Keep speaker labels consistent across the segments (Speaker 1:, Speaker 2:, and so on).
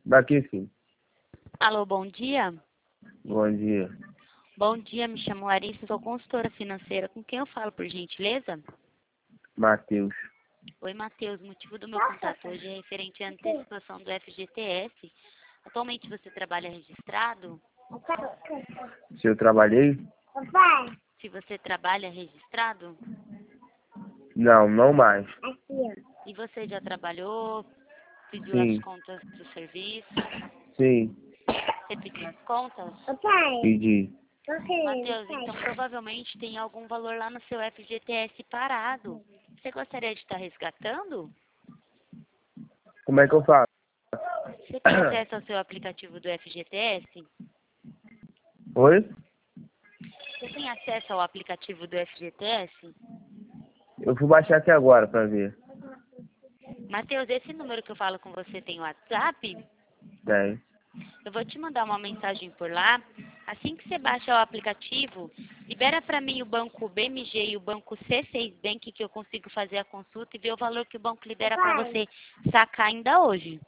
Speaker 1: Daqui sim.
Speaker 2: Alô, bom dia.
Speaker 1: Bom dia.
Speaker 2: Bom dia, me chamo Larissa, sou consultora financeira. Com quem eu falo, por gentileza?
Speaker 1: Matheus.
Speaker 2: Oi, Matheus. O motivo do meu contato hoje é referente à antecipação do FGTS. Atualmente você trabalha registrado?
Speaker 1: Se eu trabalhei?
Speaker 2: Se você trabalha registrado?
Speaker 1: Não, não mais.
Speaker 2: E você já trabalhou? Pediu as
Speaker 1: Sim,
Speaker 2: contas do serviço?
Speaker 1: sim.
Speaker 2: Você pediu as contas?
Speaker 1: Pedi.
Speaker 2: Matheus, então provavelmente tem algum valor lá no seu FGTS parado. Você gostaria de estar resgatando?
Speaker 1: Como é que eu faço?
Speaker 2: Você tem acesso ao seu aplicativo do FGTS?
Speaker 1: Oi?
Speaker 2: Você tem acesso ao aplicativo do FGTS?
Speaker 1: Eu fui baixar aqui agora pra ver.
Speaker 2: Matheus, esse número que eu falo com você tem WhatsApp?
Speaker 1: Tem.
Speaker 2: Eu vou te mandar uma mensagem por lá. Assim que você baixa o aplicativo, libera para mim o banco BMG e o banco C6 Bank, que eu consigo fazer a consulta e ver o valor que o banco libera para você sacar ainda hoje.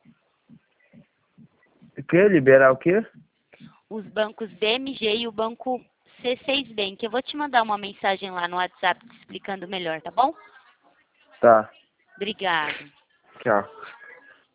Speaker 1: O quê? Liberar o quê?
Speaker 2: Os bancos BMG e o banco C6 Bank. Eu vou te mandar uma mensagem lá no WhatsApp te explicando melhor, tá bom?
Speaker 1: Tá.
Speaker 2: Obrigada.
Speaker 1: Tchau.